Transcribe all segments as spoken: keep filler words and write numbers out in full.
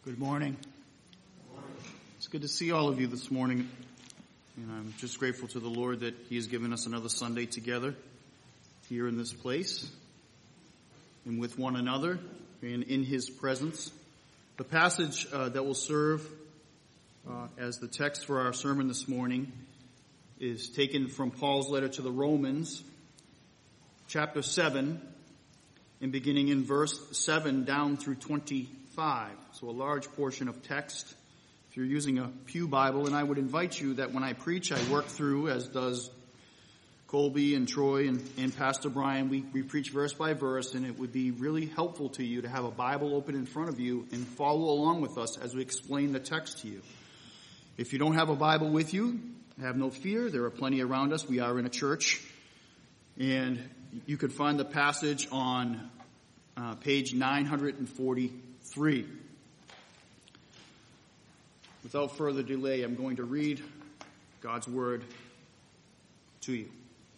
Good morning. It's good to see all of you this morning. And I'm just grateful to the Lord that He has given us another Sunday together here in this place and with one another and in His presence. The passage uh, that will serve uh, as the text for our sermon this morning is taken from Paul's letter to the Romans, chapter seven, and beginning in verse seven down through twenty-five. So a large portion of text if you're using a Pew Bible. And I would invite you that when I preach, I work through, as does Colby and Troy and, and Pastor Brian, we, we preach verse by verse, and it would be really helpful to you to have a Bible open in front of you and follow along with us as we explain the text to you. If you don't have a Bible with you, have no fear. There are plenty around us. We are in a church. And you could find the passage on uh, page nine forty-three. Without further delay, I'm going to read God's Word to you.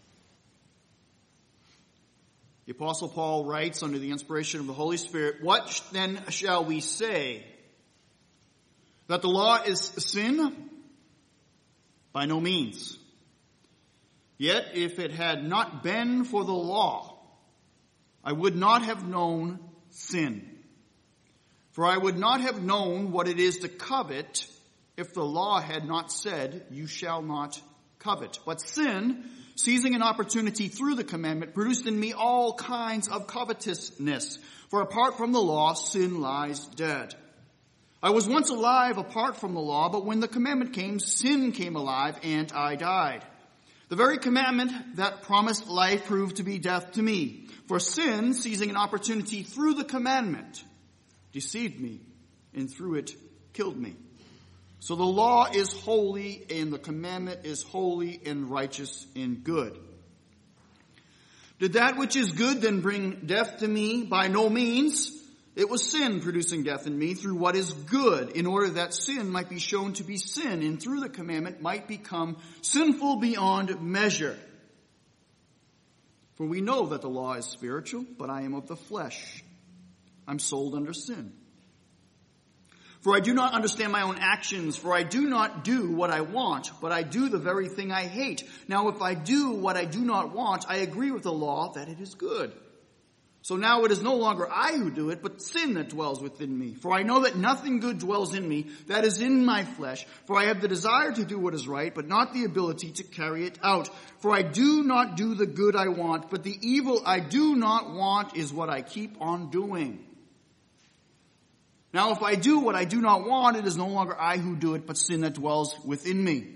The Apostle Paul writes under the inspiration of the Holy Spirit, "What then shall we say? That the law is sin? By no means. Yet if it had not been for the law, I would not have known sin. For I would not have known what it is to covet if the law had not said, 'You shall not covet.' But sin, seizing an opportunity through the commandment, produced in me all kinds of covetousness. For apart from the law, sin lies dead. I was once alive apart from the law, but when the commandment came, sin came alive, and I died. The very commandment that promised life proved to be death to me. For sin, seizing an opportunity through the commandment, deceived me, and through it killed me. So the law is holy, and the commandment is holy and righteous and good. Did that which is good then bring death to me? By no means. It was sin producing death in me through what is good, in order that sin might be shown to be sin, and through the commandment might become sinful beyond measure. For we know that the law is spiritual, but I am of the flesh. I'm sold under sin. For I do not understand my own actions, for I do not do what I want, but I do the very thing I hate. Now if I do what I do not want, I agree with the law that it is good. So now it is no longer I who do it, but sin that dwells within me. For I know that nothing good dwells in me, that is in my flesh. For I have the desire to do what is right, but not the ability to carry it out. For I do not do the good I want, but the evil I do not want is what I keep on doing. Now if I do what I do not want, it is no longer I who do it, but sin that dwells within me.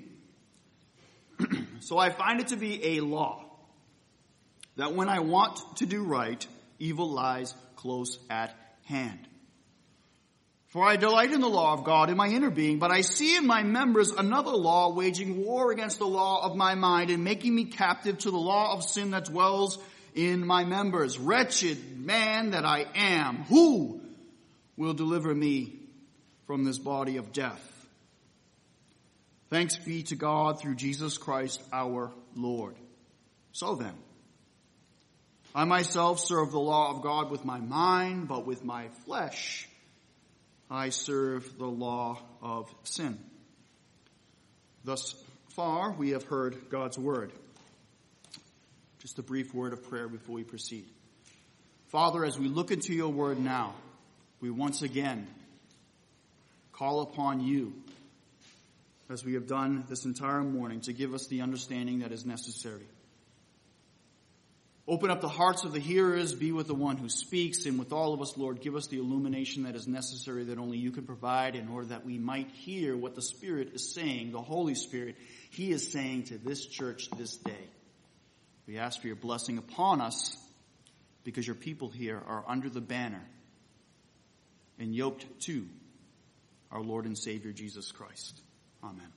So I find it to be a law, that when I want to do right, evil lies close at hand. For I delight in the law of God in my inner being, but I see in my members another law waging war against the law of my mind and making me captive to the law of sin that dwells in my members. Wretched man that I am, who will deliver me from this body of death? Thanks be to God through Jesus Christ our Lord. So then, I myself serve the law of God with my mind, but with my flesh I serve the law of sin." Thus far, we have heard God's word. Just a brief word of prayer before we proceed. Father, as we look into your word now, we once again call upon you, as we have done this entire morning, to give us the understanding that is necessary. Open up the hearts of the hearers, be with the one who speaks, and with all of us, Lord, give us the illumination that is necessary that only you can provide in order that we might hear what the Spirit is saying, the Holy Spirit, He is saying to this church this day. We ask for your blessing upon us because your people here are under the banner and yoked to our Lord and Savior Jesus Christ. Amen.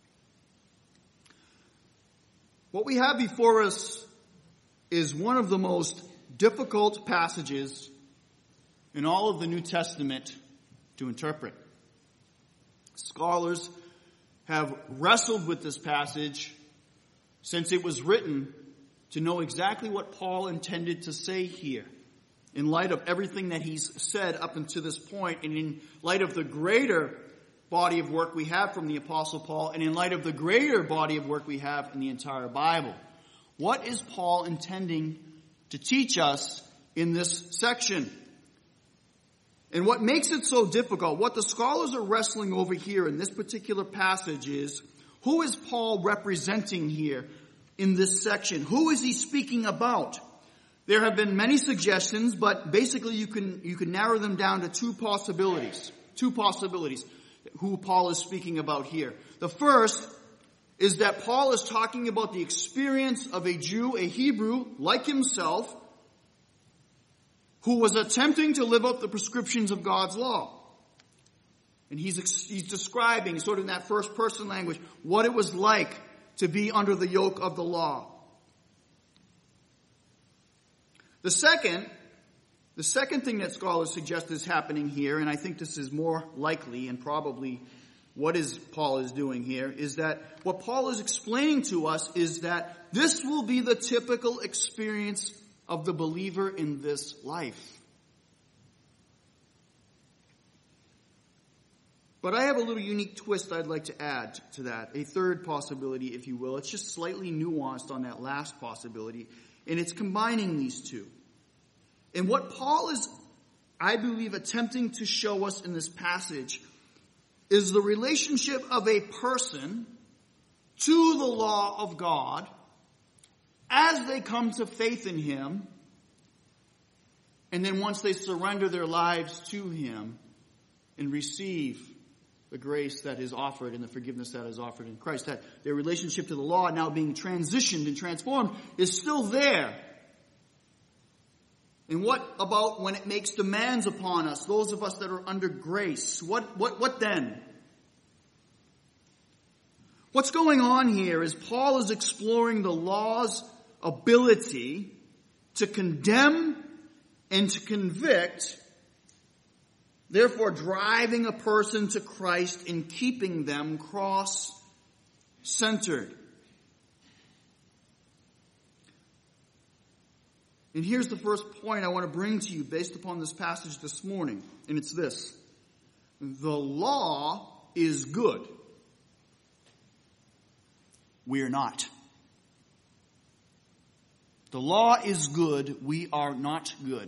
What we have before us is one of the most difficult passages in all of the New Testament to interpret. Scholars have wrestled with this passage since it was written to know exactly what Paul intended to say here. in light of everything that he's said up until this point, and in light of the greater body of work we have from the Apostle Paul, and in light of the greater body of work we have in the entire Bible. What is Paul intending to teach us in this section? And what makes it so difficult, what the scholars are wrestling over here in this particular passage is, who is Paul representing here in this section? Who is he speaking about? There have been many suggestions, but basically you can, you can narrow them down to two possibilities. Two possibilities who Paul is speaking about here. The first is that Paul is talking about the experience of a Jew, a Hebrew, like himself, who was attempting to live up the prescriptions of God's law. And he's, he's describing, sort of in that first person language, what it was like to be under the yoke of the law. The second, the second thing that scholars suggest is happening here, and I think this is more likely and probably what is Paul is doing here, is that what Paul is explaining to us is that this will be the typical experience of the believer in this life. But I have a little unique twist I'd like to add to that, a third possibility, if you will. It's just slightly nuanced on that last possibility, and it's combining these two. And what Paul is, I believe, attempting to show us in this passage is the relationship of a person to the law of God as they come to faith in him, and then once they surrender their lives to him and receive the grace that is offered and the forgiveness that is offered in Christ, that their relationship to the law now being transitioned and transformed is still there. And what about when it makes demands upon us, those of us that are under grace? What, what, what then? What's going on here is Paul is exploring the law's ability to condemn and to convict, therefore driving a person to Christ and keeping them cross-centered. And here's the first point I want to bring to you based upon this passage this morning, and it's this. The law is good. We are not. The law is good. We are not good.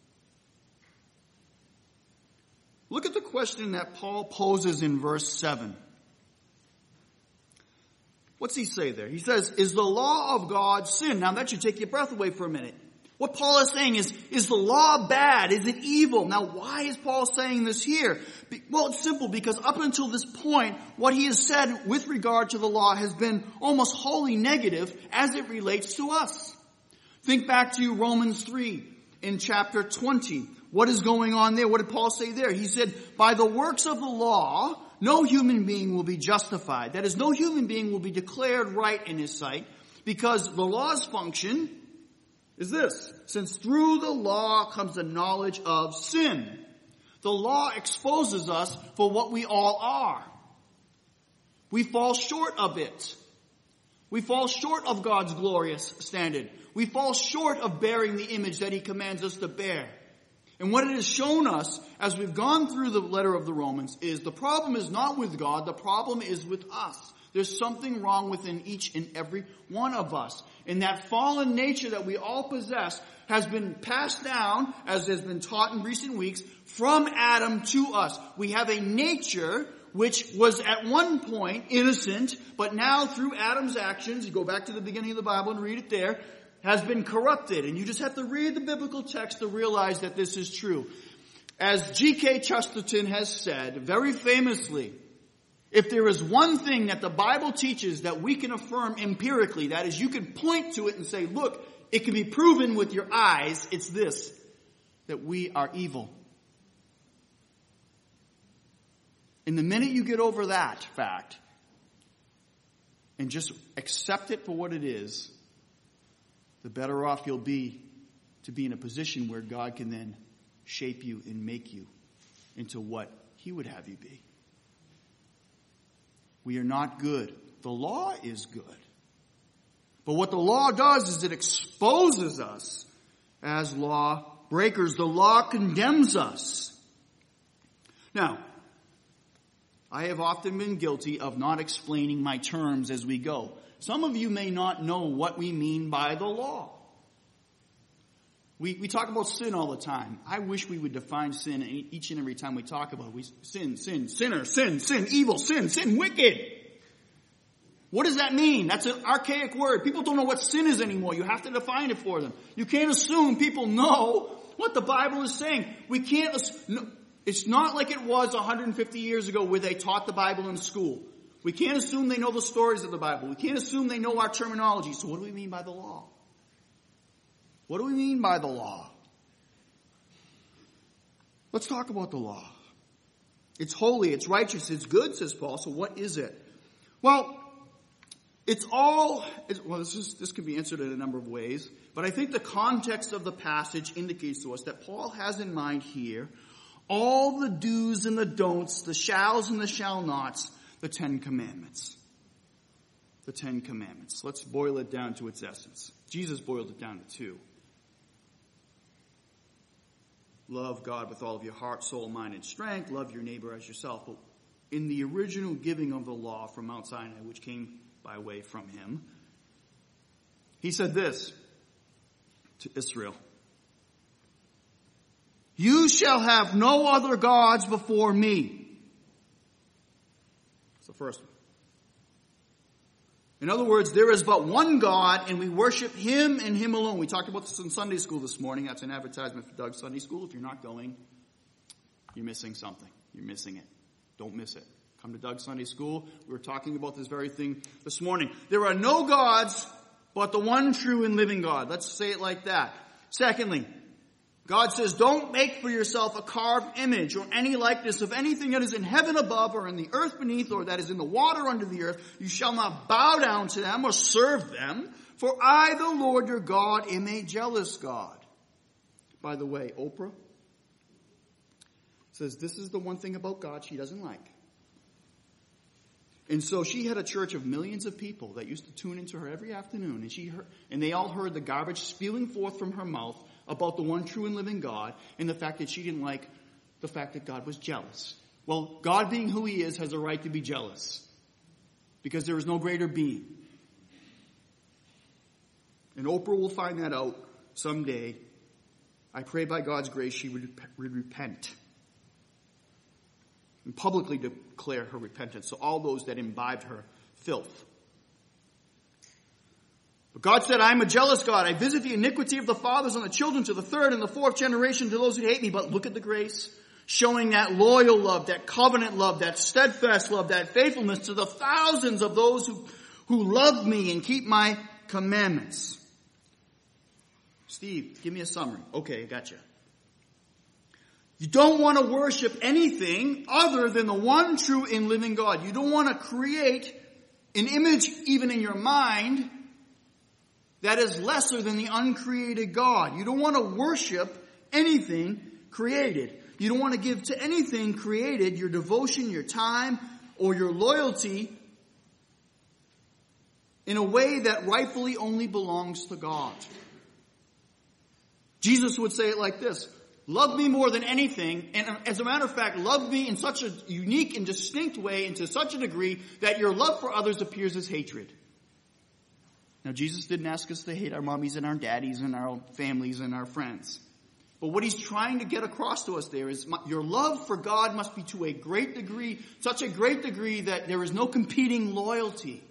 Look at the question that Paul poses in verse seven. What's he say there? He says, is the law of God sin? Now that should take your breath away for a minute. What Paul is saying is, is the law bad? Is it evil? Now why is Paul saying this here? Well, it's simple, because up until this point, what he has said with regard to the law has been almost wholly negative as it relates to us. Think back to Romans three in chapter twenty. What is going on there? What did Paul say there? He said, by the works of the law, no human being will be justified. That is, no human being will be declared right in his sight, because the law's function is this. Since through the law comes the knowledge of sin. The law exposes us for what we all are. We fall short of it. We fall short of God's glorious standard. We fall short of bearing the image that he commands us to bear. And what it has shown us as we've gone through the letter of the Romans is the problem is not with God, the problem is with us. There's something wrong within each and every one of us. And that fallen nature that we all possess has been passed down, as has been taught in recent weeks, from Adam to us. We have a nature which was at one point innocent, but now through Adam's actions, you go back to the beginning of the Bible and read it there, has been corrupted. And you just have to read the biblical text to realize that this is true. As G K Chesterton has said very famously, if there is one thing that the Bible teaches that we can affirm empirically, that is, you can point to it and say, look, it can be proven with your eyes, it's this, that we are evil. And the minute you get over that fact and just accept it for what it is, the better off you'll be to be in a position where God can then shape you and make you into what he would have you be. We are not good. The law is good. But what the law does is it exposes us as law breakers. The law condemns us. Now, I have often been guilty of not explaining my terms as we go. Some of you may not know what we mean by the law. We, we talk about sin all the time. I wish we would define sin each and every time we talk about it. We sin, sin, sinner, sin, sin, evil, sin, sin, wicked. What does that mean? That's an archaic word. People don't know what sin is anymore. You have to define it for them. You can't assume people know what the Bible is saying. We can't assume. It's not like it was one hundred fifty years ago where they taught the Bible in school. We can't assume they know the stories of the Bible. We can't assume they know our terminology. So what do we mean by the law? What do we mean by the law? Let's talk about the law. It's holy, it's righteous, it's good, says Paul. So what is it? Well, it's all, it's, well, this, is, this can be answered in a number of ways. But I think the context of the passage indicates to us that Paul has in mind here all the do's and the don'ts, the shalls and the shall nots, the Ten Commandments. The Ten Commandments. Let's boil it down to its essence. Jesus boiled it down to two. Love God with all of your heart, soul, mind, and strength. Love your neighbor as yourself. But in the original giving of the law from Mount Sinai, which came by way from him, he said this to Israel. You shall have no other gods before me. That's the first one. In other words, there is but one God, and we worship him and him alone. We talked about this in Sunday school this morning. That's an advertisement for Doug's Sunday School. If you're not going, you're missing something. You're missing it. Don't miss it. Come to Doug's Sunday School. We were talking about this very thing this morning. There are no gods but the one true and living God. Let's say it like that. Secondly, God says, don't make for yourself a carved image or any likeness of anything that is in heaven above or in the earth beneath or that is in the water under the earth. You shall not bow down to them or serve them. For I, the Lord your God, am a jealous God. By the way, Oprah says this is the one thing about God she doesn't like. And so she had a church of millions of people that used to tune into her every afternoon. And she heard, and they all heard the garbage spewing forth from her mouth about the one true and living God and the fact that she didn't like the fact that God was jealous. Well, God being who he is has a right to be jealous because there is no greater being. And Oprah will find that out someday. I pray by God's grace she would repent and publicly declare her repentance. So all those that imbibed her filth. But God said, I am a jealous God. I visit the iniquity of the fathers on the children to the third and the fourth generation to those who hate me. But look at the grace. Showing that loyal love, that covenant love, that steadfast love, that faithfulness to the thousands of those who, who love me and keep my commandments. Steve, give me a summary. Okay, I got you. You don't want to worship anything other than the one true and living God. You don't want to create an image even in your mind that is lesser than the uncreated God. You don't want to worship anything created. You don't want to give to anything created your devotion, your time, or your loyalty in a way that rightfully only belongs to God. Jesus would say it like this. Love me more than anything, and as a matter of fact, love me in such a unique and distinct way and to such a degree that your love for others appears as hatred. Now, Jesus didn't ask us to hate our mommies and our daddies and our families and our friends. But what he's trying to get across to us there is your love for God must be to a great degree, such a great degree that there is no competing loyalty.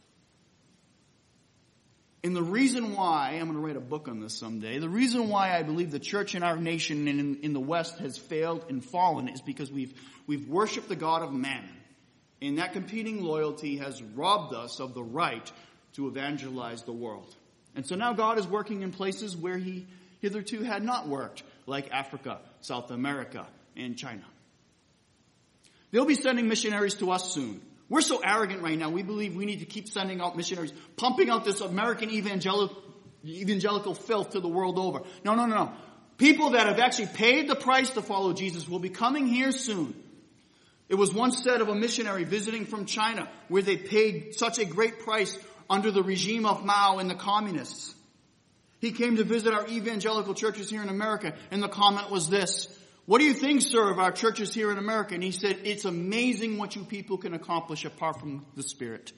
And the reason why, I'm going to write a book on this someday, the reason why I believe the church in our nation and in, in the West has failed and fallen is because we've, we've worshipped the God of mammon. And that competing loyalty has robbed us of the right to evangelize the world. And so now God is working in places where he hitherto had not worked, like Africa, South America, and China. They'll be sending missionaries to us soon. We're so arrogant right now, we believe we need to keep sending out missionaries, pumping out this American evangelical, evangelical filth to the world over. No, no, no, no. People that have actually paid the price to follow Jesus will be coming here soon. It was once said of a missionary visiting from China where they paid such a great price under the regime of Mao and the communists. He came to visit our evangelical churches here in America, and the comment was this: "What do you think, sir, of our churches here in America?" And he said, "It's amazing what you people can accomplish apart from the Spirit.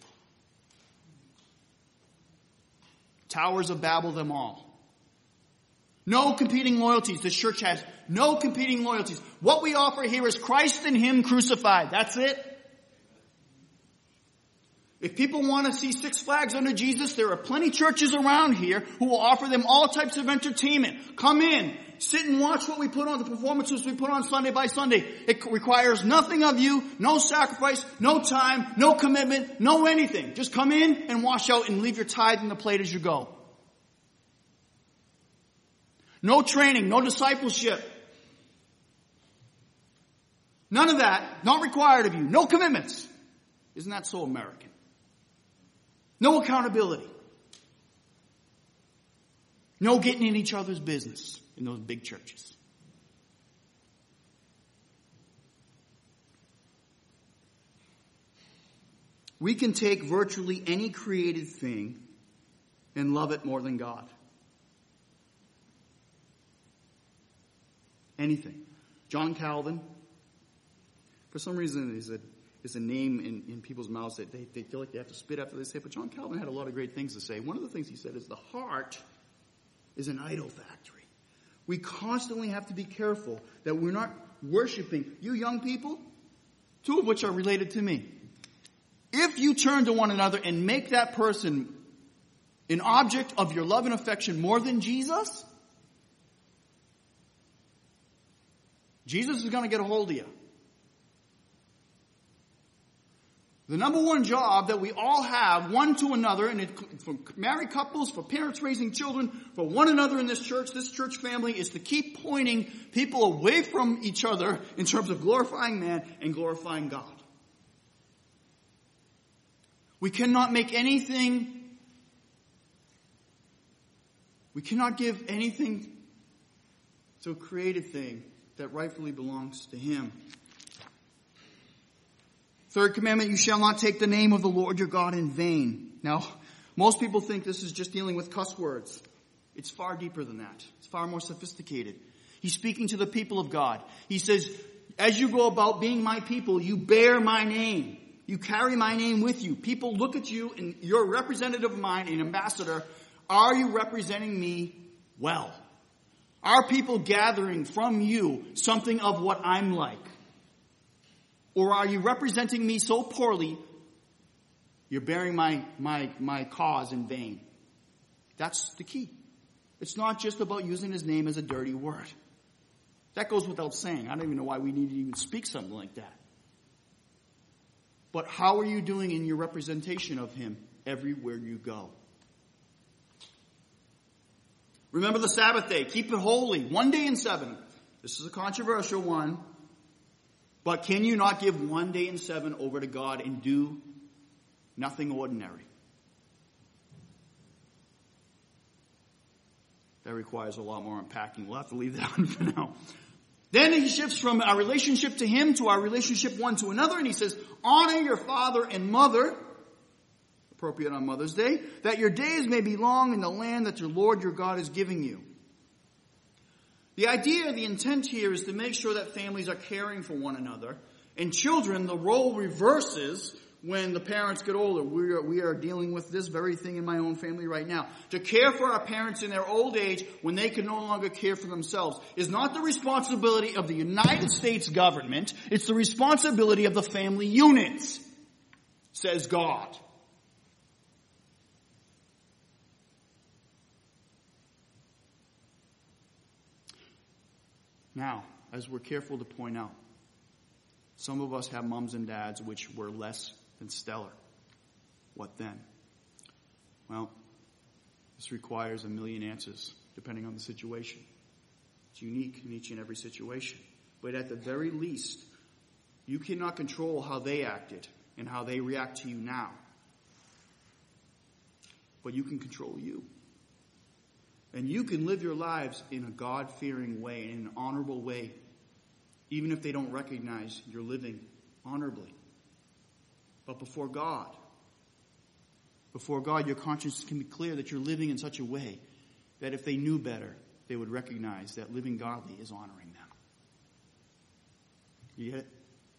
Towers of Babel them all. No competing loyalties. This church has no competing loyalties. What we offer here is Christ and Him crucified. That's it. If people want to see Six Flags under Jesus, there are plenty of churches around here who will offer them all types of entertainment. Come in, sit and watch what we put on, the performances we put on Sunday by Sunday. It requires nothing of you, no sacrifice, no time, no commitment, no anything. Just come in and wash out and leave your tithe in the plate as you go. No training, no discipleship. None of that, not required of you. No commitments. Isn't that so American? No accountability. No getting in each other's business in those big churches. We can take virtually any created thing and love it more than God. Anything. John Calvin, for some reason, is a is a name in, in people's mouths that they, they feel like they have to spit after they say it. But John Calvin had a lot of great things to say. One of the things he said is the heart is an idol factory. We constantly have to be careful that we're not worshiping. You young people, two of which are related to me. If you turn to one another and make that person an object of your love and affection more than Jesus, Jesus is going to get a hold of you. The number one job that we all have, one to another, and it, for married couples, for parents raising children, for one another in this church, this church family, is to keep pointing people away from each other in terms of glorifying man and glorifying God. We cannot make anything, we cannot give anything to a created thing that rightfully belongs to Him. Third commandment, you shall not take the name of the Lord your God in vain. Now, most people think this is just dealing with cuss words. It's far deeper than that. It's far more sophisticated. He's speaking to the people of God. He says, as you go about being my people, you bear my name. You carry my name with you. People look at you and you're a representative of mine, an ambassador. Are you representing me well? Are people gathering from you something of what I'm like? Or are you representing me so poorly, you're bearing my, my, my cause in vain? That's the key. It's not just about using His name as a dirty word. That goes without saying. I don't even know why we need to even speak something like that. But how are you doing in your representation of Him everywhere you go? Remember the Sabbath day. Keep it holy. One day in seven. This is a controversial one. But can you not give one day in seven over to God and do nothing ordinary? That requires a lot more unpacking. We'll have to leave that on for now. Then he shifts from our relationship to Him to our relationship one to another. And he says, honor your father and mother, appropriate on Mother's Day, that your days may be long in the land that your Lord your God is giving you. The idea, the intent here is to make sure that families are caring for one another. And children, the role reverses when the parents get older. We are, we are dealing with this very thing in my own family right now. To care for our parents in their old age when they can no longer care for themselves is not the responsibility of the United States government. It's the responsibility of the family units, says God. Now, as we're careful to point out, some of us have moms and dads which were less than stellar. What then? Well, this requires a million answers, depending on the situation. It's unique in each and every situation. But at the very least, you cannot control how they acted and how they react to you now. But you can control you. And you can live your lives in a God-fearing way, in an honorable way, even if they don't recognize you're living honorably. But before God, before God, your conscience can be clear that you're living in such a way that if they knew better, they would recognize that living godly is honoring them. You get it?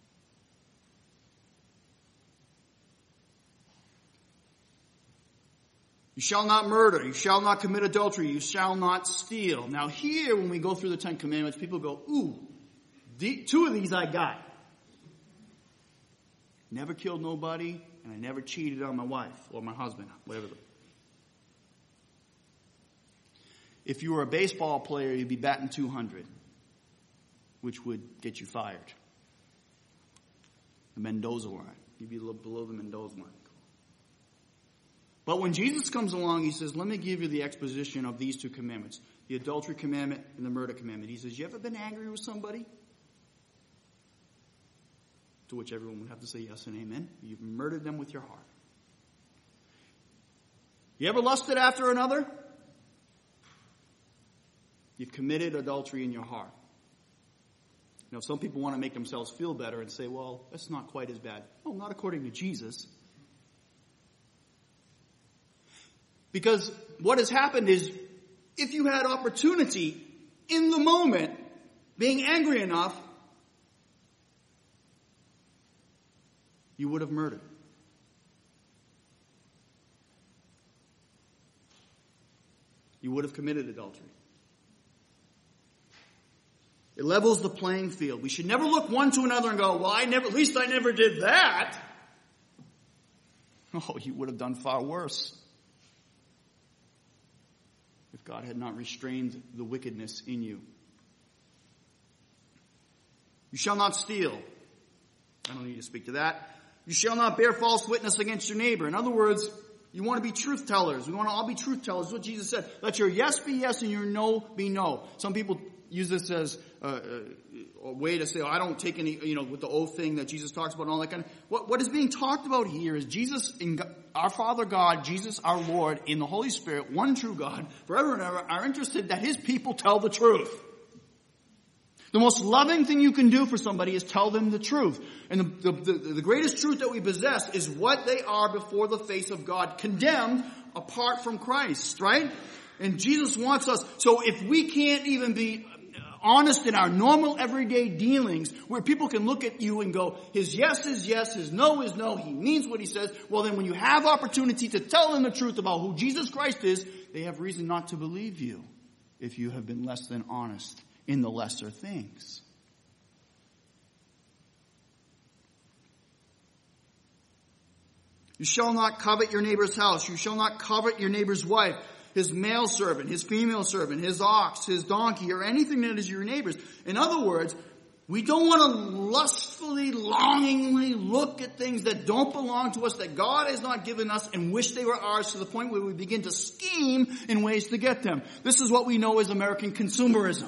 You shall not murder. You shall not commit adultery. You shall not steal. Now here, when we go through the Ten Commandments, people go, ooh, the, two of these I got. Never killed nobody, and I never cheated on my wife or my husband, whatever. If you were a baseball player, you'd be batting two hundred, which would get you fired. The Mendoza line. You'd be a little below the Mendoza line. But when Jesus comes along, he says, let me give you the exposition of these two commandments. The adultery commandment and the murder commandment. He says, you ever been angry with somebody? To which everyone would have to say yes and amen. You've murdered them with your heart. You ever lusted after another? You've committed adultery in your heart. Now, some people want to make themselves feel better and say, well, that's not quite as bad. No, not according to Jesus. Because what has happened is, if you had opportunity in the moment, being angry enough, you would have murdered. You would have committed adultery. It levels the playing field. We should never look one to another and go, well, I never, at least I never did that. Oh, you would have done far worse if God had not restrained the wickedness in you. You shall not steal. I don't need to speak to that. You shall not bear false witness against your neighbor. In other words, you want to be truth tellers. We want to all be truth tellers. That's what Jesus said. Let your yes be yes and your no be no. Some people use this as a, a, a way to say, oh, I don't take any, you know, with the oath thing that Jesus talks about and all that kind of. What, what is being talked about here is Jesus, in God, our Father God, Jesus our Lord, in the Holy Spirit, one true God, forever and ever, are interested that his people tell the truth. The most loving thing you can do for somebody is tell them the truth. And the, the, the, the greatest truth that we possess is what they are before the face of God, condemned apart from Christ, right? And Jesus wants us, so if we can't even be honest in our normal everyday dealings, where people can look at you and go, his yes is yes, his no is no, he means what he says, well then when you have opportunity to tell them the truth about who Jesus Christ is, they have reason not to believe you if you have been less than honest in the lesser things. You shall not covet your neighbor's house. You shall not covet your neighbor's wife, his male servant, his female servant, his ox, his donkey, or anything that is your neighbor's. In other words, we don't want to lustfully, longingly look at things that don't belong to us, that God has not given us, and wish they were ours to the point where we begin to scheme in ways to get them. This is what we know as American consumerism.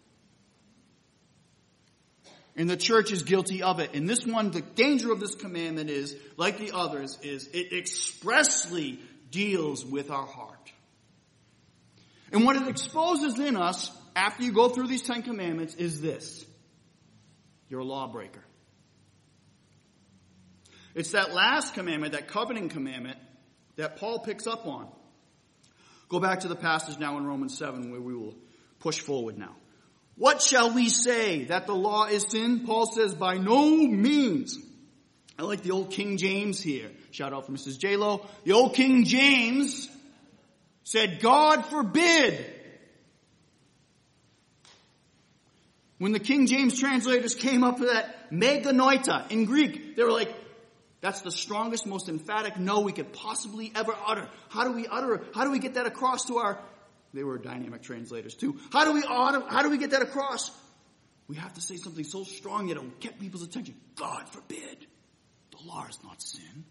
And the church is guilty of it. And this one, the danger of this commandment is, like the others, is it expressly deals with our heart. And what it exposes in us, after you go through these Ten Commandments, is this. You're a lawbreaker. It's that last commandment, that covenant commandment, that Paul picks up on. Go back to the passage now in Romans seven, where we will push forward now. What shall we say? That the law is sin? Paul says, by no means. I like the old King James here. Shout out for Missus J-Lo. The old King James said, God forbid. When the King James translators came up with that meganoita in Greek, they were like, that's the strongest, most emphatic no we could possibly ever utter. How do we utter it? How do we get that across to our... They were dynamic translators too. How do we utter, how do we get that across? We have to say something so strong that it'll get people's attention. God forbid. The law is not sin.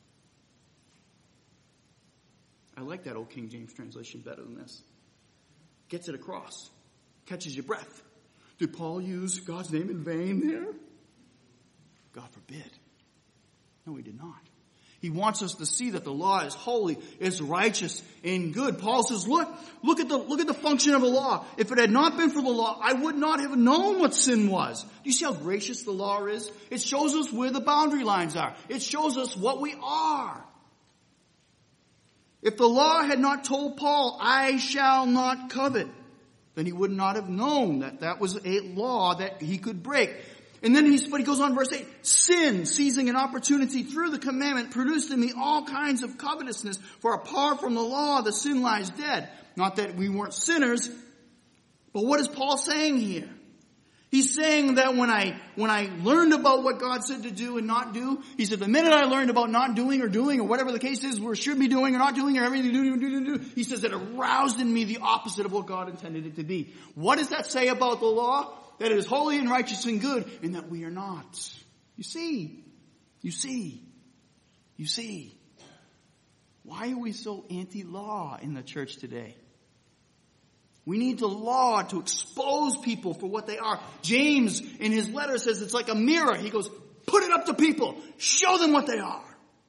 I like that old King James translation better than this. Gets it across. Catches your breath. Did Paul use God's name in vain there? God forbid. No, he did not. He wants us to see that the law is holy, is righteous, and good. Paul says, look, look at the, look at the function of the law. If it had not been for the law, I would not have known what sin was. Do you see how gracious the law is? It shows us where the boundary lines are. It shows us what we are. If the law had not told Paul, I shall not covet, then he would not have known that that was a law that he could break. And then he's, but he goes on verse eight, sin, seizing an opportunity through the commandment, produced in me all kinds of covetousness, for apart from the law, the sin lies dead. Not that we weren't sinners, but what is Paul saying here? He's saying that when I, when I learned about what God said to do and not do, he said the minute I learned about not doing or doing or whatever the case is, or should be doing or not doing or everything do, do, do, do, do, he says it aroused in me the opposite of what God intended it to be. What does that say about the law? That it is holy and righteous and good, and that we are not. You see, you see, you see. Why are we so anti-law in the church today? We need the law to expose people for what they are. James, in his letter, says it's like a mirror. He goes, put it up to people. Show them what they are.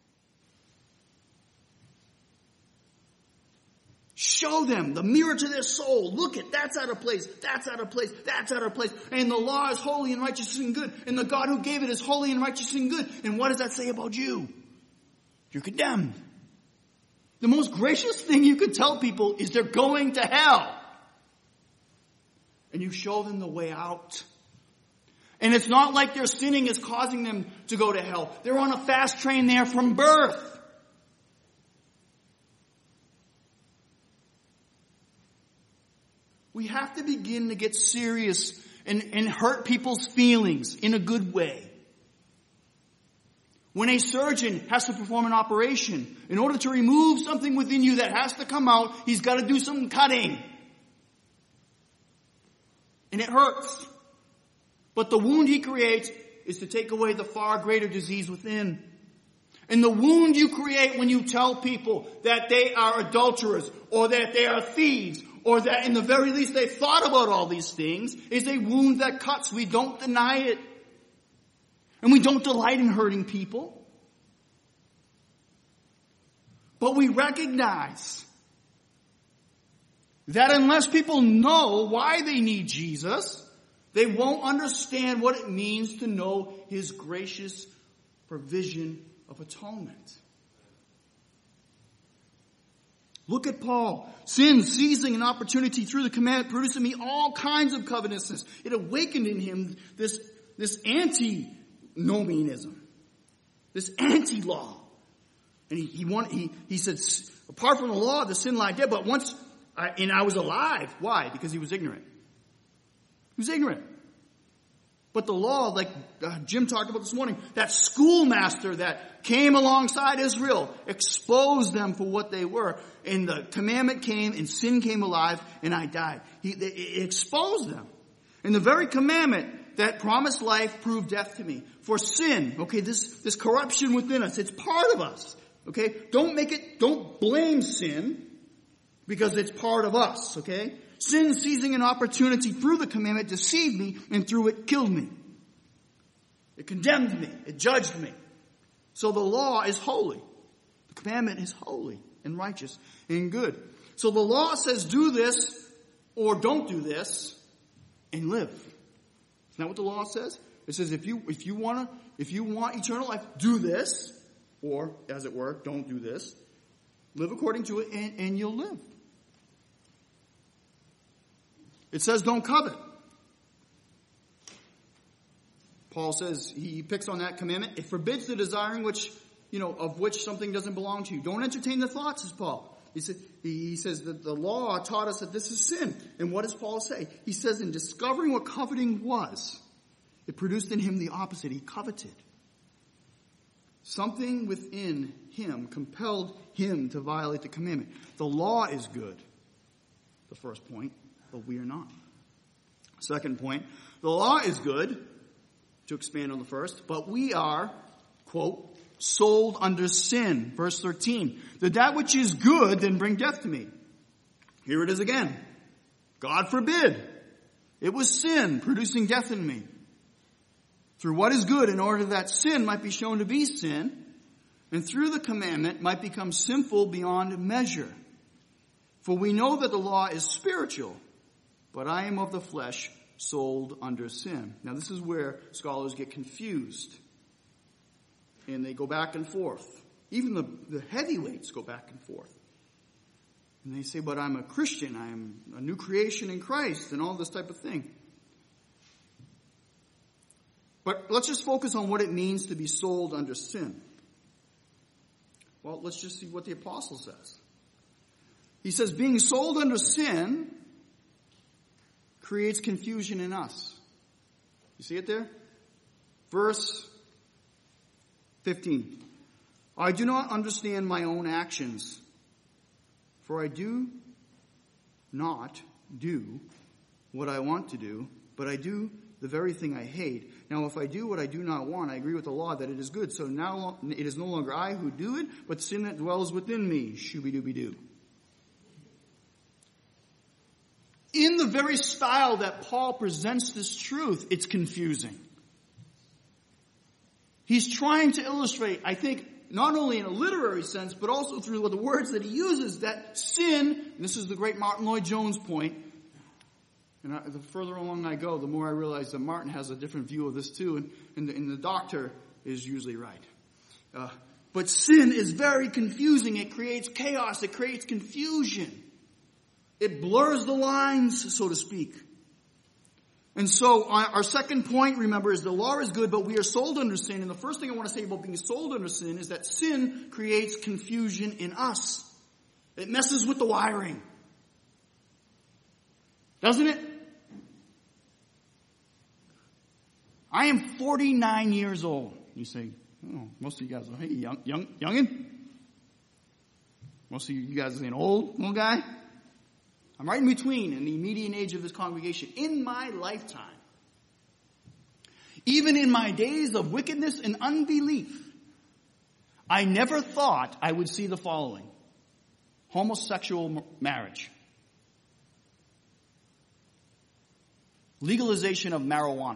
Show them the mirror to their soul. Look at, that's out of place. That's out of place. That's out of place. And the law is holy and righteous and good. And the God who gave it is holy and righteous and good. And what does that say about you? You're condemned. The most gracious thing you could tell people is they're going to hell. And you show them the way out. And it's not like their sinning is causing them to go to hell. They're on a fast train there from birth. We have to begin to get serious and, and hurt people's feelings in a good way. When a surgeon has to perform an operation, in order to remove something within you that has to come out, he's got to do some cutting. And it hurts. But the wound he creates is to take away the far greater disease within. And the wound you create when you tell people that they are adulterers or that they are thieves or that in the very least they thought about all these things is a wound that cuts. We don't deny it. And we don't delight in hurting people. But we recognize that unless people know why they need Jesus, they won't understand what it means to know his gracious provision of atonement. Look at Paul. Sin, seizing an opportunity through the commandment, produced in me all kinds of covetousness. It awakened in him this, this anti-nomianism, this anti-law. And he, he, wanted, he, he said, apart from the law, the sin lied dead, but once, I, and I was alive. Why? Because he was ignorant. He was ignorant. But the law, like uh, Jim talked about this morning, that schoolmaster that came alongside Israel, exposed them for what they were. And the commandment came and sin came alive and I died. He, it exposed them. And the very commandment that promised life proved death to me. For sin, okay, this, this corruption within us, it's part of us. Okay? Don't make it, don't blame sin because it's part of us, okay? Sin, seizing an opportunity through the commandment, deceived me, and through it killed me. It condemned me. It judged me. So the law is holy. The commandment is holy and righteous and good. So the law says do this or don't do this and live. Isn't that what the law says? It says if you if you want to if you want eternal life, do this, or as it were, don't do this. Live according to it and, and you'll live. It says don't covet. Paul says, he picks on that commandment. It forbids the desiring which, you know, of which something doesn't belong to you. Don't entertain the thoughts, says Paul. He, said, he says that the law taught us that this is sin. And what does Paul say? He says in discovering what coveting was, it produced in him the opposite. He coveted. Something within him compelled him to violate the commandment. The law is good. The first point. But we are not. Second point, the law is good, to expand on the first, but we are, quote, sold under sin. Verse thirteen, that that which is good then bring death to me. Here it is again. God forbid. It was sin producing death in me. Through what is good in order that sin might be shown to be sin, and through the commandment might become sinful beyond measure. For we know that the law is spiritual, but I am of the flesh, sold under sin. Now this is where scholars get confused. And they go back and forth. Even the, the heavyweights go back and forth. And they say, but I'm a Christian, I'm a new creation in Christ, and all this type of thing. But let's just focus on what it means to be sold under sin. Well, let's just see what the apostle says. He says, being sold under sin creates confusion in us. You see it there? Verse fifteen. I do not understand my own actions, for I do not do what I want to do, but I do the very thing I hate. Now, if I do what I do not want, I agree with the law that it is good. So now it is no longer I who do it, but sin that dwells within me. Shooby-dooby-doo. In the very style that Paul presents this truth, it's confusing. He's trying to illustrate, I think, not only in a literary sense, but also through the words that he uses, that sin, and this is the great Martin Lloyd-Jones point, and I, the further along I go, the more I realize that Martin has a different view of this too, and, and, the, and the doctor is usually right. Uh, but sin is very confusing. It creates chaos. It creates confusion. It blurs the lines, so to speak. And so our second point, remember, is the law is good, but we are sold under sin. And the first thing I want to say about being sold under sin is that sin creates confusion in us. It messes with the wiring. Doesn't it? I am forty-nine years old. You say, oh, most of you guys are, hey, young, young, youngin'? Most of you guys are an old, old guy? I'm right in between in the median age of this congregation. In my lifetime, even in my days of wickedness and unbelief, I never thought I would see the following. Homosexual marriage. Legalization of marijuana.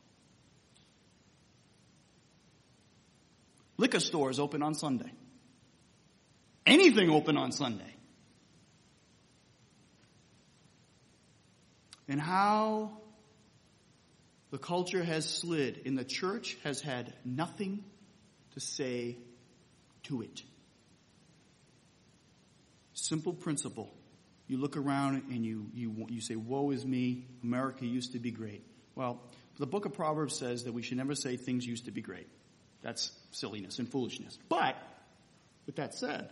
Liquor stores open on Sunday. Anything open on Sunday. And how the culture has slid and the church has had nothing to say to it. Simple principle. You look around and you, you, you say, woe is me, America used to be great. Well, the book of Proverbs says that we should never say things used to be great. That's silliness and foolishness. But, with that said,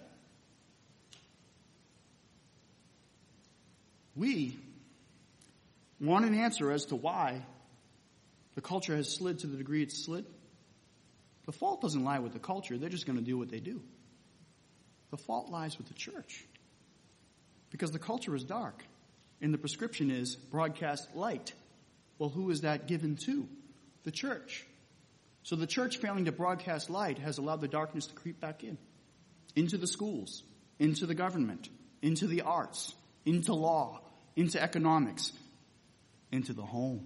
we want an answer as to why the culture has slid to the degree it's slid. The fault doesn't lie with the culture. They're just going to do what they do. The fault lies with the church. Because the culture is dark. And the prescription is broadcast light. Well, who is that given to? The church. So the church failing to broadcast light has allowed the darkness to creep back in. Into the schools. Into the government. Into the arts. Into law. Into economics. Into the home.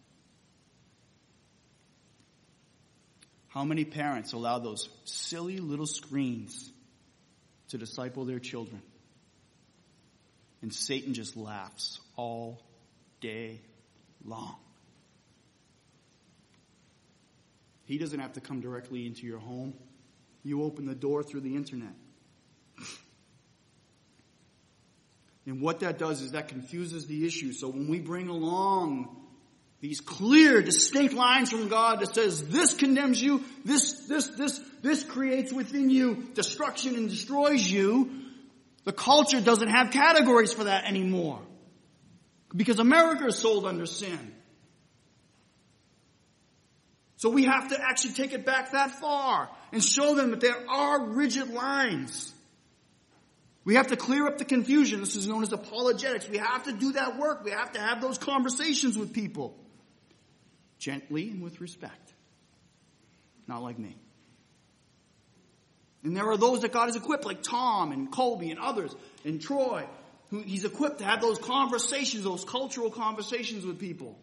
How many parents allow those silly little screens to disciple their children? And Satan just laughs all day long. He doesn't have to come directly into your home. You open the door through the internet. And what that does is that confuses the issue. So when we bring along these clear, distinct lines from God that says this condemns you, this, this, this, this creates within you destruction and destroys you, the culture doesn't have categories for that anymore. Because America is sold under sin. So we have to actually take it back that far and show them that there are rigid lines. We have to clear up the confusion. This is known as apologetics. We have to do that work. We have to have those conversations with people. Gently and with respect. Not like me. And there are those that God has equipped, like Tom and Colby and others, and Troy, who he's equipped to have those conversations, those cultural conversations with people.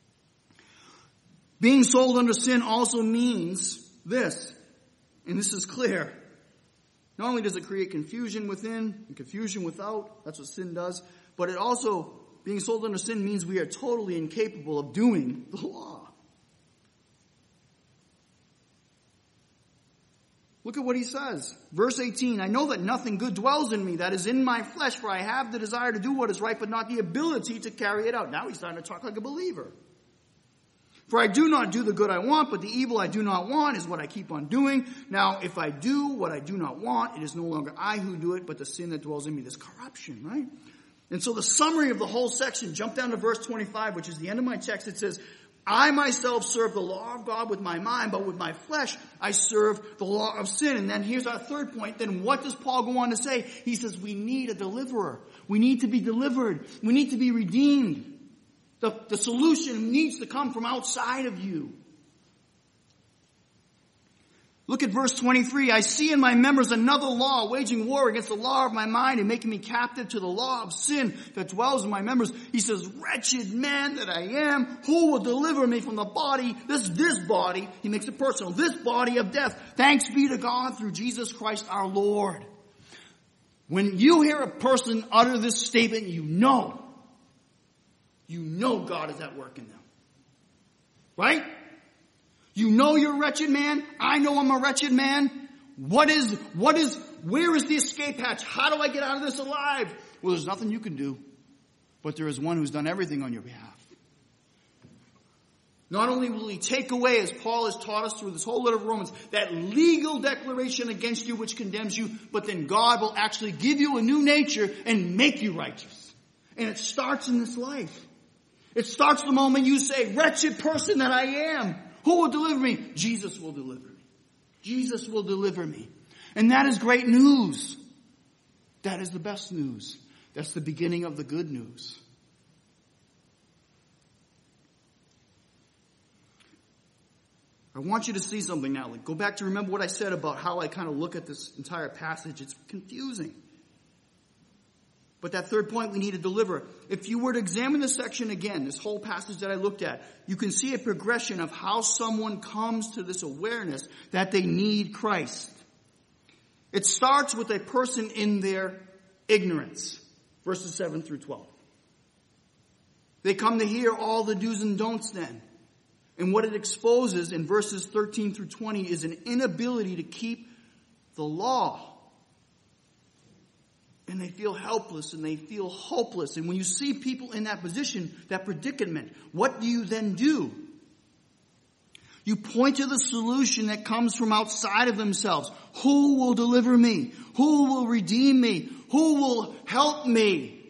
Being sold under sin also means this, and this is clear. Not only does it create confusion within and confusion without, that's what sin does, but it also, being sold under sin means we are totally incapable of doing the law. Look at what he says. Verse eighteen, I know that nothing good dwells in me, that is in my flesh, for I have the desire to do what is right, but not the ability to carry it out. Now he's starting to talk like a believer. For I do not do the good I want, but the evil I do not want is what I keep on doing. Now, if I do what I do not want, it is no longer I who do it, but the sin that dwells in me. This corruption, right? And so the summary of the whole section, jump down to verse twenty-five, which is the end of my text. It says, I myself serve the law of God with my mind, but with my flesh I serve the law of sin. And then here's our third point. Then what does Paul go on to say? He says we need a deliverer. We need to be delivered. We need to be redeemed. The, the solution needs to come from outside of you. Look at verse twenty-three. I see in my members another law, waging war against the law of my mind and making me captive to the law of sin that dwells in my members. He says, wretched man that I am, who will deliver me from the body, this, this body, he makes it personal, this body of death. Thanks be to God through Jesus Christ our Lord. When you hear a person utter this statement, you know, you know God is at work in them. Right? You know you're a wretched man. I know I'm a wretched man. What is, what is, where is the escape hatch? How do I get out of this alive? Well, there's nothing you can do, but there is one who's done everything on your behalf. Not only will he take away, as Paul has taught us through this whole letter of Romans, that legal declaration against you which condemns you, but then God will actually give you a new nature and make you righteous. And it starts in this life. It starts the moment you say, wretched person that I am. Who will deliver me? Jesus will deliver me. Jesus will deliver me. And that is great news. That is the best news. That's the beginning of the good news. I want you to see something now. Like, go back to remember what I said about how I kind of look at this entire passage. It's confusing. But that third point, we need to deliver. If you were to examine this section again, this whole passage that I looked at, you can see a progression of how someone comes to this awareness that they need Christ. It starts with a person in their ignorance, verses seven through twelve. They come to hear all the do's and don'ts then. And what it exposes in verses thirteen through twenty is an inability to keep the law. And they feel helpless and they feel hopeless. And when you see people in that position, that predicament, what do you then do? You point to the solution that comes from outside of themselves. Who will deliver me? Who will redeem me? Who will help me?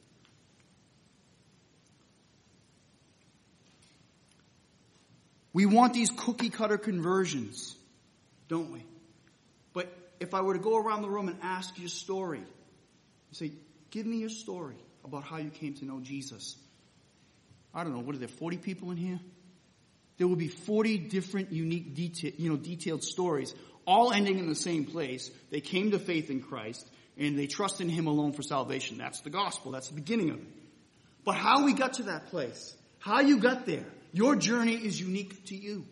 We want these cookie cutter conversions, don't we? But if I were to go around the room and ask you a story, say, give me your story about how you came to know Jesus. I don't know, what are there, forty people in here? There will be forty different, unique, detail, you know, detailed stories, all ending in the same place. They came to faith in Christ, and they trust in Him alone for salvation. That's the gospel. That's the beginning of it. But how we got to that place, how you got there, your journey is unique to you.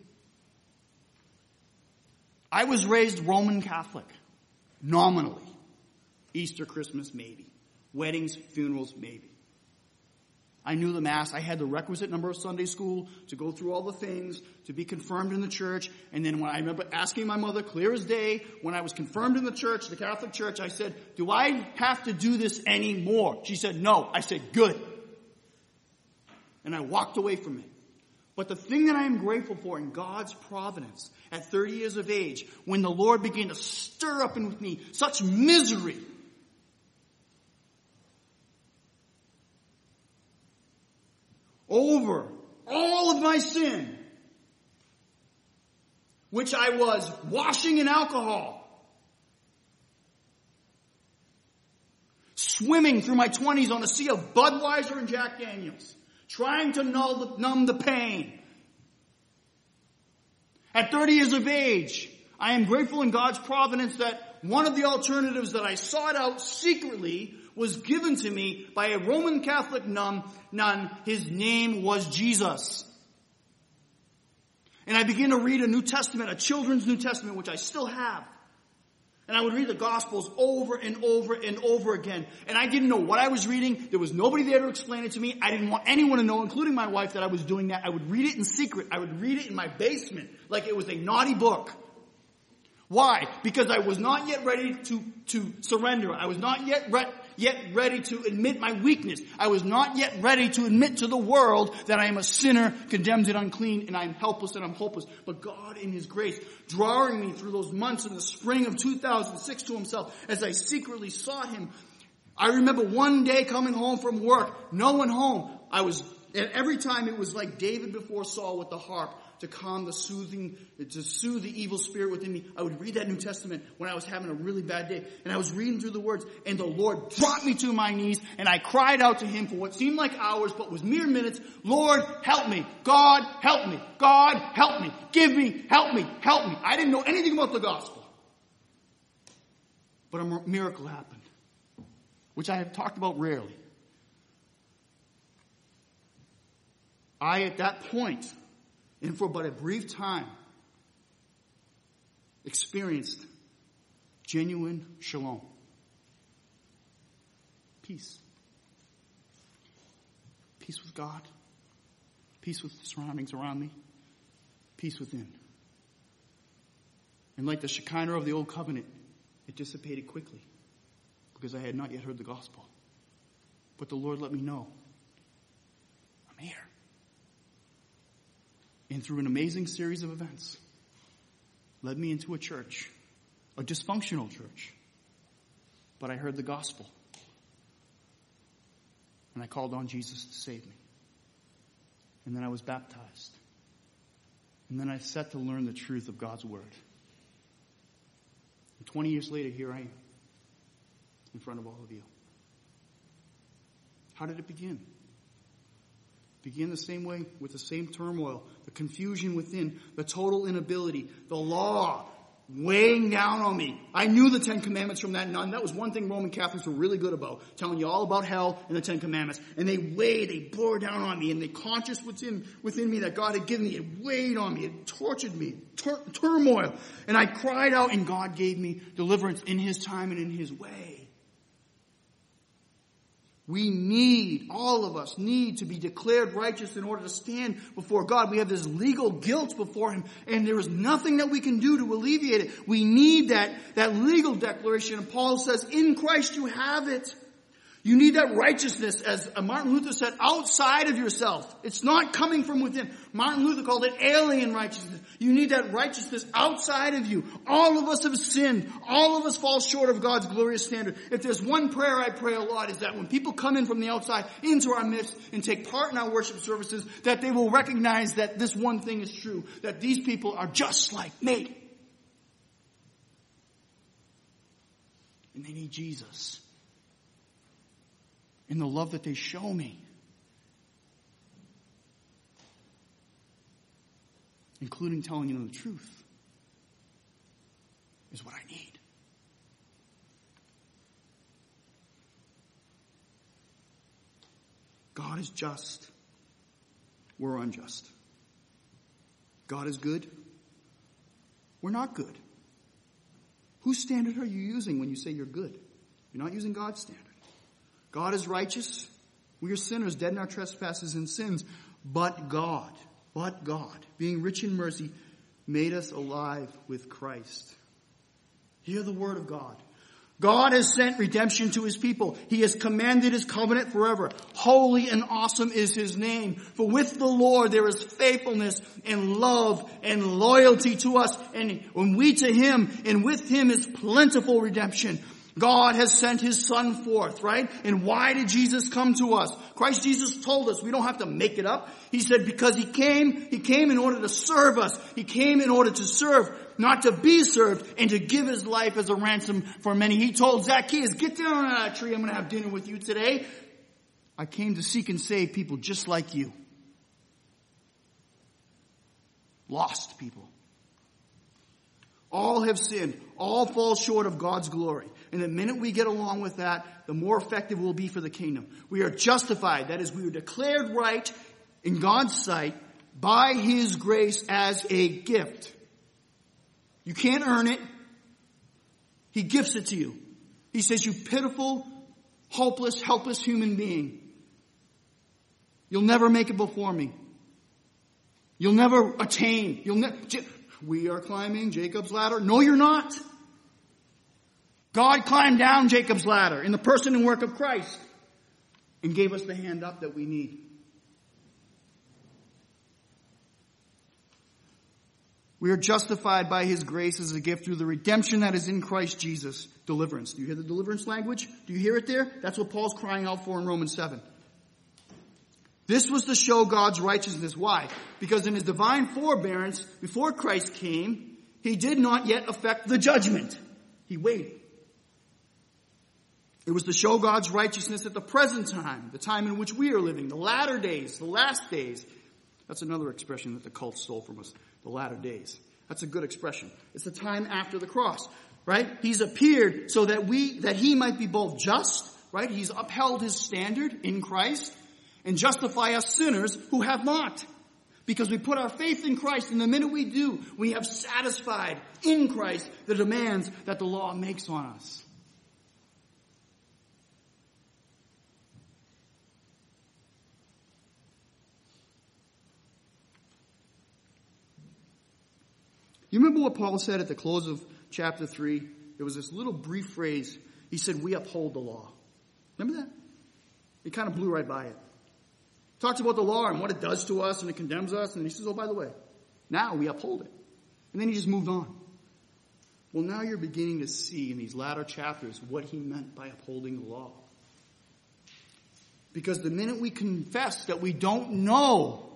I was raised Roman Catholic, nominally. Easter, Christmas, maybe. Weddings, funerals, maybe. I knew the Mass. I had the requisite number of Sunday school to go through all the things, to be confirmed in the church. And then when I remember asking my mother, clear as day, when I was confirmed in the church, the Catholic Church, I said, do I have to do this anymore? She said, no. I said, good. And I walked away from it. But the thing that I am grateful for in God's providence, at thirty years of age, when the Lord began to stir up in with me such misery, over all of my sin, which I was washing in alcohol, swimming through my twenties on a sea of Budweiser and Jack Daniels, trying to numb the pain. At thirty years of age, I am grateful in God's providence that one of the alternatives that I sought out secretly was given to me by a Roman Catholic nun. nun. His name was Jesus. And I began to read a New Testament, a children's New Testament, which I still have. And I would read the Gospels over and over and over again. And I didn't know what I was reading. There was nobody there to explain it to me. I didn't want anyone to know, including my wife, that I was doing that. I would read it in secret. I would read it in my basement like it was a naughty book. Why? Because I was not yet ready to, to surrender. I was not yet, re- yet ready to admit my weakness. I was not yet ready to admit to the world that I am a sinner, condemned and unclean, and I am helpless and I'm hopeless. But God in His grace, drawing me through those months in the spring of two thousand six to Himself as I secretly sought Him. I remember one day coming home from work, no one home. I was, and every time it was like David before Saul with the harp, to calm the soothing, to soothe the evil spirit within me. I would read that New Testament when I was having a really bad day. And I was reading through the words, and the Lord brought me to my knees, and I cried out to Him for what seemed like hours, but was mere minutes. Lord, help me. God, help me. God, help me. Give me, help me, help me. I didn't know anything about the gospel. But a miracle happened, which I have talked about rarely. I, at that point, and for but a brief time, experienced genuine shalom. Peace. Peace with God. Peace with the surroundings around me. Peace within. And like the Shekinah of the Old Covenant, it dissipated quickly because I had not yet heard the gospel. But the Lord let me know, I'm here. And through an amazing series of events, led me into a church, a dysfunctional church. But I heard the gospel. And I called on Jesus to save me. And then I was baptized. And then I set to learn the truth of God's word. And twenty years later, here I am, in front of all of you. How did it begin? Begin the same way, with the same turmoil, the confusion within, the total inability, the law weighing down on me. I knew the Ten Commandments from that nun. That was one thing Roman Catholics were really good about, telling you all about hell and the Ten Commandments. And they weighed, they bore down on me, and the conscious within, within me that God had given me, it weighed on me, it tortured me, tur- turmoil. And I cried out, and God gave me deliverance in His time and in His way. We need, all of us need to be declared righteous in order to stand before God. We have this legal guilt before Him, and there is nothing that we can do to alleviate it. We need that, that legal declaration. And Paul says, in Christ you have it. You need that righteousness, as Martin Luther said, outside of yourself. It's not coming from within. Martin Luther called it alien righteousness. You need that righteousness outside of you. All of us have sinned. All of us fall short of God's glorious standard. If there's one prayer I pray a lot, is that when people come in from the outside into our midst and take part in our worship services, that they will recognize that this one thing is true, that these people are just like me. And they need Jesus. In the love that they show me. Including telling you the truth. Is what I need. God is just. We're unjust. God is good. We're not good. Whose standard are you using when you say you're good? You're not using God's standard. God is righteous. We are sinners, dead in our trespasses and sins. But God, but God, being rich in mercy, made us alive with Christ. Hear the word of God. God has sent redemption to His people. He has commanded His covenant forever. Holy and awesome is His name. For with the Lord there is faithfulness and love and loyalty to us. And when we to Him, and with Him is plentiful redemption. God has sent His Son forth, right? And why did Jesus come to us? Christ Jesus told us we don't have to make it up. He said because He came, He came in order to serve us. He came in order to serve, not to be served, and to give His life as a ransom for many. He told Zacchaeus, get down on that tree, I'm going to have dinner with you today. I came to seek and save people just like you. Lost people. All have sinned. All fall short of God's glory. And the minute we get along with that, the more effective we'll be for the kingdom. We are justified. That is, we are declared right in God's sight by His grace as a gift. You can't earn it. He gifts it to you. He says, you pitiful, hopeless, helpless human being. You'll never make it before me. You'll never attain. You'll never... we are climbing Jacob's ladder. No, you're not. God climbed down Jacob's ladder in the person and work of Christ and gave us the hand up that we need. We are justified by his grace as a gift through the redemption that is in Christ Jesus. Deliverance. Do you hear the deliverance language? Do you hear it there? That's what Paul's crying out for in Romans seven. This was to show God's righteousness. Why? Because in his divine forbearance, before Christ came, he did not yet effect the judgment. He waited. It was to show God's righteousness at the present time, the time in which we are living, the latter days, the last days. That's another expression that the cult stole from us, the latter days. That's a good expression. It's the time after the cross, right? He's appeared so that we, that he might be both just, right? He's upheld his standard in Christ, and justify us sinners who have not. Because we put our faith in Christ, and the minute we do, we have satisfied in Christ the demands that the law makes on us. You remember what Paul said at the close of chapter three? There was this little brief phrase. He said, we uphold the law. Remember that? He kind of blew right by it. Talks about the law and what it does to us and it condemns us. And he says, oh, by the way, now we uphold it. And then he just moved on. Well, now you're beginning to see in these latter chapters what he meant by upholding the law. Because the minute we confess that we don't know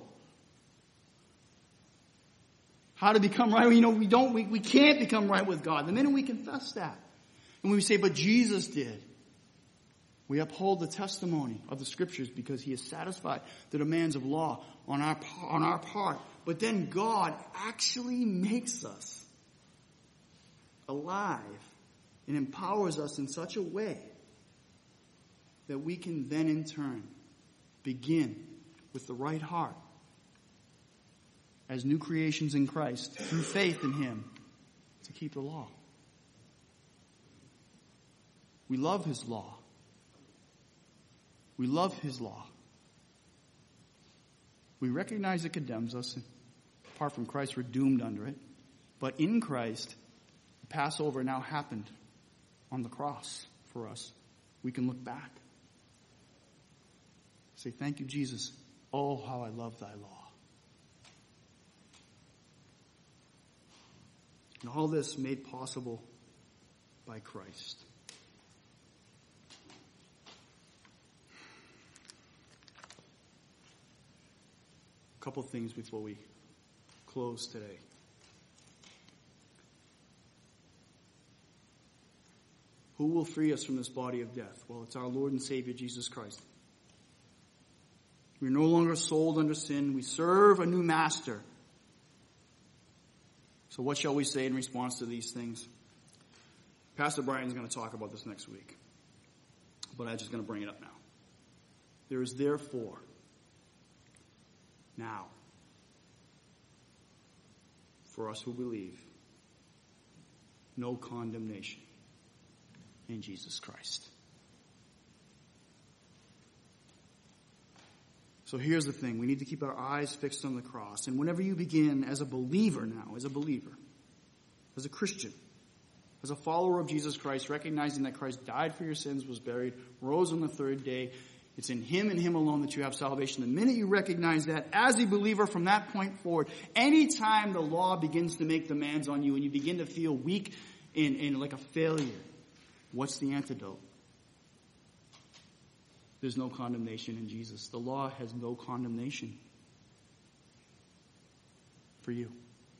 how to become right, you know, we don't, we, we can't become right with God. The minute we confess that, and we say, but Jesus did, we uphold the testimony of the Scriptures because he has satisfied the demands of law on our, on our part. But then God actually makes us alive and empowers us in such a way that we can then in turn begin with the right heart as new creations in Christ through faith in him to keep the law. We love his law. We love his law. We recognize it condemns us. Apart from Christ, we're doomed under it. But in Christ, the Passover now happened on the cross for us. We can look back. Say, thank you, Jesus. Oh, how I love thy law. And all this made possible by Christ. A couple things before we close today. Who will free us from this body of death? Well, it's our Lord and Savior, Jesus Christ. We're no longer sold under sin. We serve a new master. So what shall we say in response to these things? Pastor Brian's going to talk about this next week. But I'm just going to bring it up now. There is therefore now, for us who believe, no condemnation in Jesus Christ. So here's the thing. We need to keep our eyes fixed on the cross. And whenever you begin as a believer now, as a believer, as a Christian, as a follower of Jesus Christ, recognizing that Christ died for your sins, was buried, rose on the third day, it's in him and him alone that you have salvation. The minute you recognize that as a believer from that point forward, anytime the law begins to make demands on you and you begin to feel weak and, and like a failure, what's the antidote? There's no condemnation in Jesus. The law has no condemnation for you.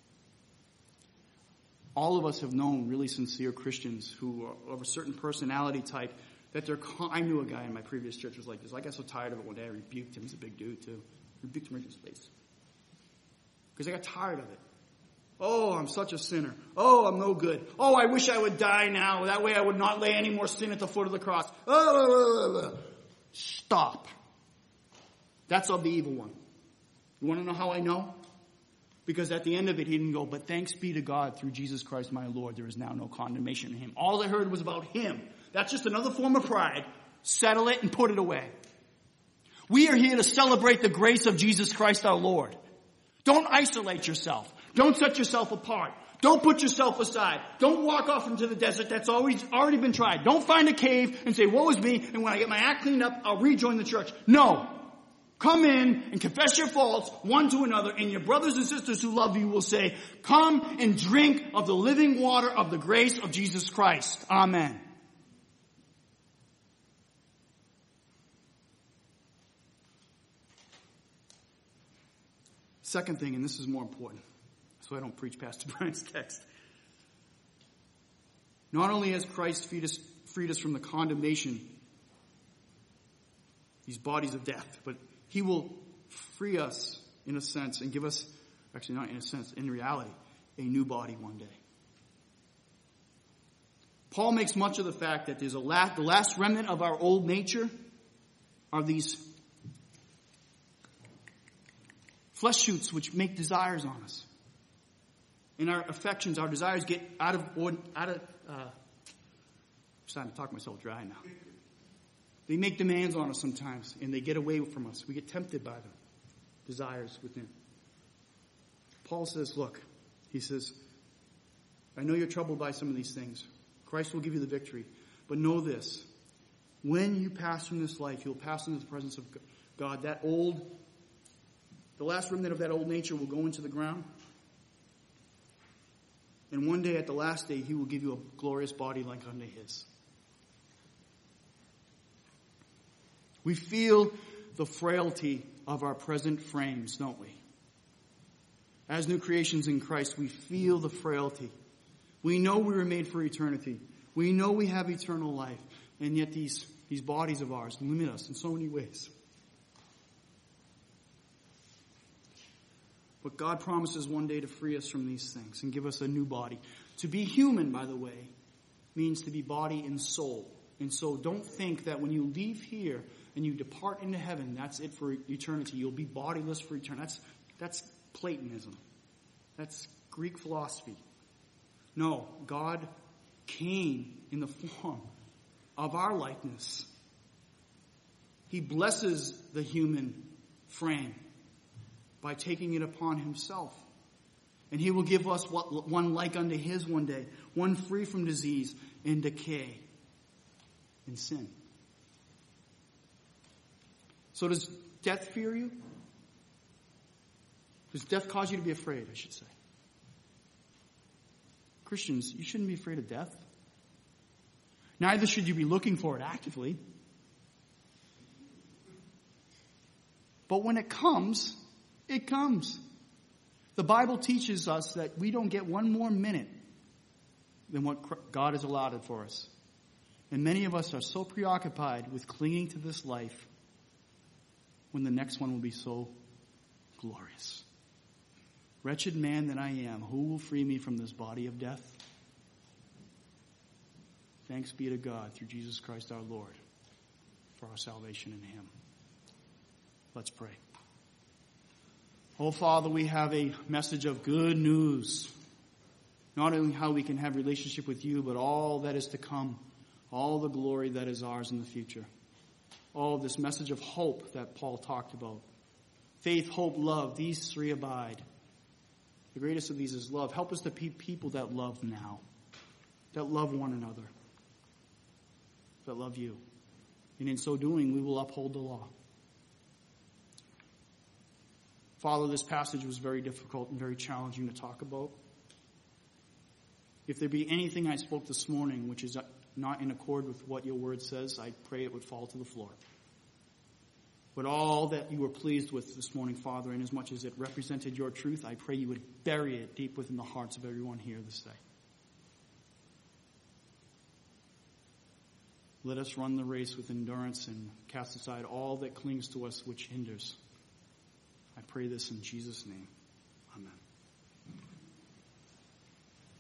All of us have known really sincere Christians who are of a certain personality type that they're, I knew a guy in my previous church who was like this. I got so tired of it one day, I rebuked him. He's a big dude, too. I rebuked him right in his face. Because I got tired of it. Oh, I'm such a sinner. Oh, I'm no good. Oh, I wish I would die now. That way I would not lay any more sin at the foot of the cross. Oh, stop. That's of the evil one. You want to know how I know? Because at the end of it, he didn't go, but thanks be to God through Jesus Christ my Lord, there is now no condemnation in him. All I heard was about him. That's just another form of pride. Settle it and put it away. We are here to celebrate the grace of Jesus Christ our Lord. Don't isolate yourself. Don't set yourself apart. Don't put yourself aside. Don't walk off into the desert. That's always already been tried. Don't find a cave and say, woe is me, and when I get my act cleaned up, I'll rejoin the church. No. Come in and confess your faults one to another, and your brothers and sisters who love you will say, come and drink of the living water of the grace of Jesus Christ. Amen. Second thing, and this is more important, so I don't preach Pastor Brian's text. Not only has Christ freed us, freed us from the condemnation, these bodies of death, but he will free us, in a sense, and give us, actually not in a sense, in reality, a new body one day. Paul makes much of the fact that there's a last, the last remnant of our old nature are these flesh shoots which make desires on us. And our affections, our desires get out of, out of uh, I'm starting to talk myself dry now. They make demands on us sometimes, and they get away from us. We get tempted by them. Desires within. Paul says, look, he says, I know you're troubled by some of these things. Christ will give you the victory. But know this. When you pass from this life, you'll pass into the presence of God. That old, the last remnant of that old nature will go into the ground. And one day, at the last day, he will give you a glorious body like unto his. We feel the frailty of our present frames, don't we? As new creations in Christ, we feel the frailty. We know we were made for eternity. We know we have eternal life. And yet these, these bodies of ours limit us in so many ways. But God promises one day to free us from these things and give us a new body. To be human, by the way, means to be body and soul. And so don't think that when you leave here and you depart into heaven, that's it for eternity. You'll be bodiless for eternity. That's, that's Platonism. That's Greek philosophy. No, God came in the form of our likeness. He blesses the human frame by taking it upon himself. And he will give us what, one like unto his one day, one free from disease and decay and sin. So does death fear you? Does death cause you to be afraid, I should say? Christians, you shouldn't be afraid of death. Neither should you be looking for it actively. But when it comes, it comes. The Bible teaches us that we don't get one more minute than what God has allotted for us. And many of us are so preoccupied with clinging to this life when the next one will be so glorious. Wretched man that I am, who will free me from this body of death? Thanks be to God through Jesus Christ our Lord for our salvation in him. Let's pray. Oh, Father, we have a message of good news. Not only how we can have relationship with you, but all that is to come. All the glory that is ours in the future. All this message of hope that Paul talked about. Faith, hope, love, these three abide. The greatest of these is love. Help us to be people that love now. That love one another. That love you. And in so doing, we will uphold the law. Father, this passage was very difficult and very challenging to talk about. If there be anything I spoke this morning which is not in accord with what your word says, I pray it would fall to the floor. But all that you were pleased with this morning, Father, inasmuch as it represented your truth, I pray you would bury it deep within the hearts of everyone here this day. Let us run the race with endurance and cast aside all that clings to us which hinders. I pray this in Jesus' name. Amen.